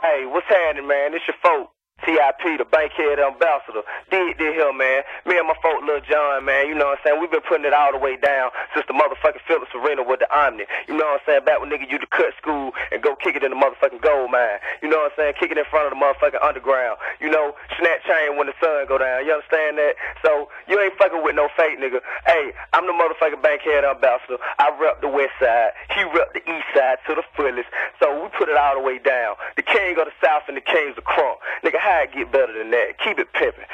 Hey, what's happening, man? It's your folk, TIP, the Bankhead Ambassador. Did here, man. Me and my folk, Lil John, man. You know what I'm saying? We've been putting it all the way down since the motherfucking Phillips Arena with the Omni. You know what I'm saying? Back when niggas used to cut school and go kick it in the motherfucking gold mine. You know what I'm saying? Kick it in front of the motherfucking underground. You know, snatch chain when the sun go down. You understand that? So, you ain't fucking with no fake nigga. Hey, I'm the motherfucking Bankhead Ambassador. I rep the west side. He rep the east side to the fullest. So, we put it all the way down. The king of the south and the kings of crunk. Nigga, how it get better than that? Keep it pimpin'.